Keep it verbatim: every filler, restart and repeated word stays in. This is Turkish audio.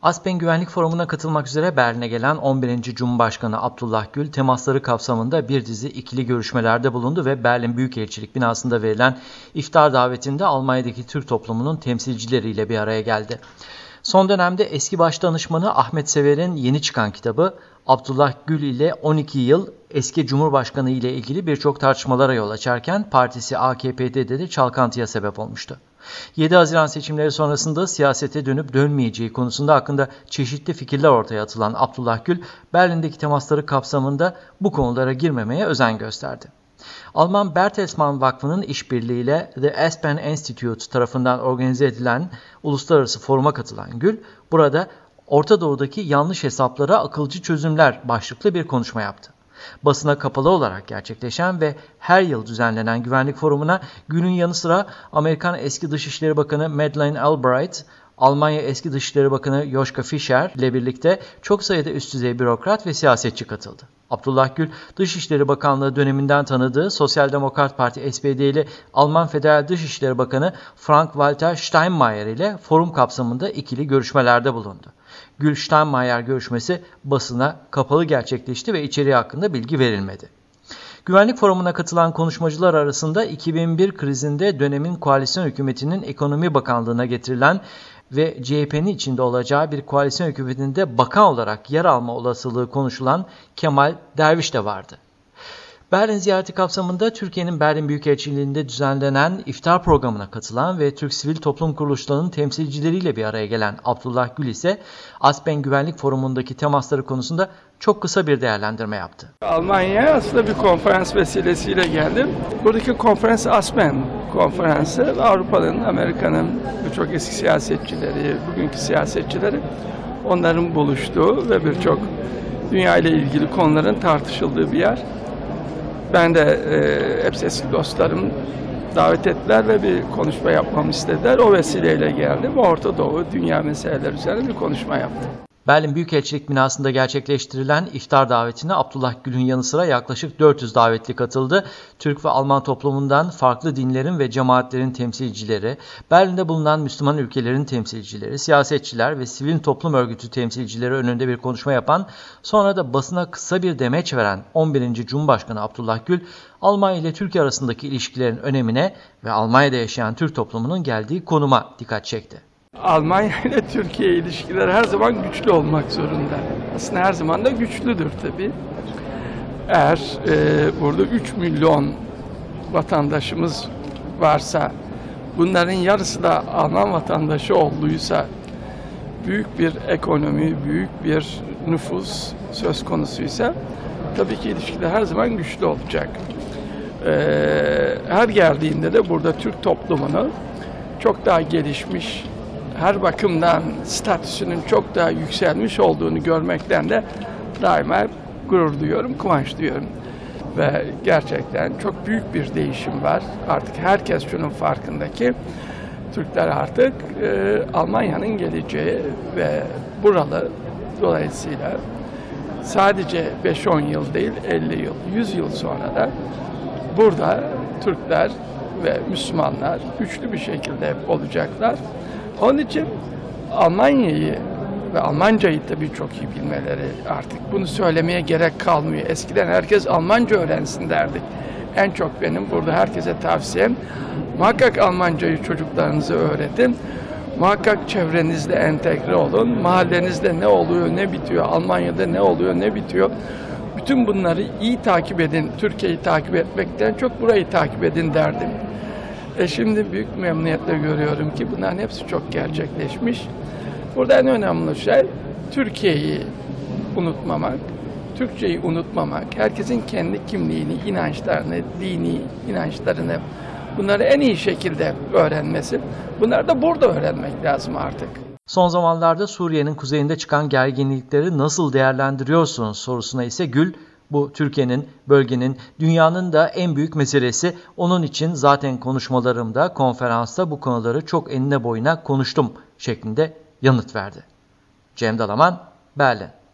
Aspen Güvenlik Forumu'na katılmak üzere Berlin'e gelen on birinci Cumhurbaşkanı Abdullah Gül, temasları kapsamında bir dizi ikili görüşmelerde bulundu ve Berlin Büyükelçilik binasında verilen iftar davetinde Almanya'daki Türk toplumunun temsilcileriyle bir araya geldi. Son dönemde eski başdanışmanı Ahmet Sever'in yeni çıkan kitabı, Abdullah Gül ile on iki yıl eski Cumhurbaşkanı ile ilgili birçok tartışmalara yol açarken partisi A K P'de de çalkantıya sebep olmuştu. yedi Haziran seçimleri sonrasında siyasete dönüp dönmeyeceği konusunda hakkında çeşitli fikirler ortaya atılan Abdullah Gül, Berlin'deki temasları kapsamında bu konulara girmemeye özen gösterdi. Alman Bertelsmann Vakfı'nın işbirliğiyle The Aspen Institute tarafından organize edilen uluslararası foruma katılan Gül, burada Orta Doğu'daki yanlış hesaplara akılcı çözümler başlıklı bir konuşma yaptı. Basına kapalı olarak gerçekleşen ve her yıl düzenlenen güvenlik forumuna Gül'ün yanı sıra Amerikan eski Dışişleri Bakanı Madeleine Albright, Almanya eski Dışişleri Bakanı Joschka Fischer ile birlikte çok sayıda üst düzey bürokrat ve siyasetçi katıldı. Abdullah Gül, Dışişleri Bakanlığı döneminden tanıdığı Sosyal Demokrat Parti S P D ile Alman Federal Dışişleri Bakanı Frank-Walter Steinmeier ile forum kapsamında ikili görüşmelerde bulundu. Gül-Steinmeier görüşmesi basına kapalı gerçekleşti ve içeriği hakkında bilgi verilmedi. Güvenlik forumuna katılan konuşmacılar arasında iki bin bir krizinde dönemin koalisyon hükümetinin ekonomi bakanlığına getirilen ve C H P'nin içinde olacağı bir koalisyon hükümetinde bakan olarak yer alma olasılığı konuşulan Kemal Derviş de vardı. Berlin ziyareti kapsamında Türkiye'nin Berlin Büyükelçiliği'nde düzenlenen iftar programına katılan ve Türk sivil toplum kuruluşlarının temsilcileriyle bir araya gelen Abdullah Gül ise Aspen Güvenlik Forumu'ndaki temasları konusunda çok kısa bir değerlendirme yaptı. Almanya'ya aslında bir konferans vesilesiyle geldim. Buradaki konferans Aspen konferansı Avrupa'nın, Amerika'nın birçok eski siyasetçileri, bugünkü siyasetçileri onların buluştuğu ve birçok dünya ile ilgili konuların tartışıldığı bir yer. Ben de e, hepsi eski dostlarım davet ettiler ve bir konuşma yapmamı istediler. O vesileyle geldim. Orta Doğu, dünya meseleleri üzerine bir konuşma yaptım. Berlin Büyükelçilik binasında gerçekleştirilen iftar davetine Abdullah Gül'ün yanı sıra yaklaşık dört yüz davetli katıldı. Türk ve Alman toplumundan farklı dinlerin ve cemaatlerin temsilcileri, Berlin'de bulunan Müslüman ülkelerin temsilcileri, siyasetçiler ve sivil toplum örgütü temsilcileri önünde bir konuşma yapan, sonra da basına kısa bir demeç veren on birinci Cumhurbaşkanı Abdullah Gül, Almanya ile Türkiye arasındaki ilişkilerin önemine ve Almanya'da yaşayan Türk toplumunun geldiği konuma dikkat çekti. Almanya ile Türkiye ilişkileri her zaman güçlü olmak zorunda. Aslında her zaman da güçlüdür tabii. Eğer e, burada üç milyon vatandaşımız varsa, bunların yarısı da Alman vatandaşı olduysa, büyük bir ekonomi, büyük bir nüfus söz konusuysa, tabii ki ilişkiler her zaman güçlü olacak. E, her geldiğinde de burada Türk toplumunu çok daha gelişmiş, her bakımdan statüsünün çok daha yükselmiş olduğunu görmekten de daima gurur duyuyorum, kıvanç duyuyorum. Ve gerçekten çok büyük bir değişim var. Artık herkes şunun farkında ki Türkler artık e, Almanya'nın geleceği ve buralı, dolayısıyla sadece beş on yıl değil, elli yıl, yüz yıl sonra da burada Türkler ve Müslümanlar güçlü bir şekilde olacaklar. Onun için Almanya'yı ve Almancayı tabii çok iyi bilmeleri, artık bunu söylemeye gerek kalmıyor. Eskiden herkes Almanca öğrensin derdik. En çok benim burada herkese tavsiyem, muhakkak Almancayı çocuklarınıza öğretin. Muhakkak çevrenizde entegre olun. Mahallenizde ne oluyor, ne bitiyor, Almanya'da ne oluyor, ne bitiyor. Bütün bunları iyi takip edin. Türkiye'yi takip etmekten çok burayı takip edin derdim. E şimdi büyük memnuniyetle görüyorum ki bunların hepsi çok gerçekleşmiş. Burada en önemli şey Türkiye'yi unutmamak, Türkçeyi unutmamak, herkesin kendi kimliğini, inançlarını, dini inançlarını bunları en iyi şekilde öğrenmesi. Bunları da burada öğrenmek lazım artık. Son zamanlarda Suriye'nin kuzeyinde çıkan gerginlikleri nasıl değerlendiriyorsunuz sorusuna ise Gül, bu Türkiye'nin, bölgenin, dünyanın da en büyük meselesi. Onun için zaten konuşmalarımda, konferansta bu konuları çok enine boyuna konuştum şeklinde yanıt verdi. Cem Dalaman, Berlin.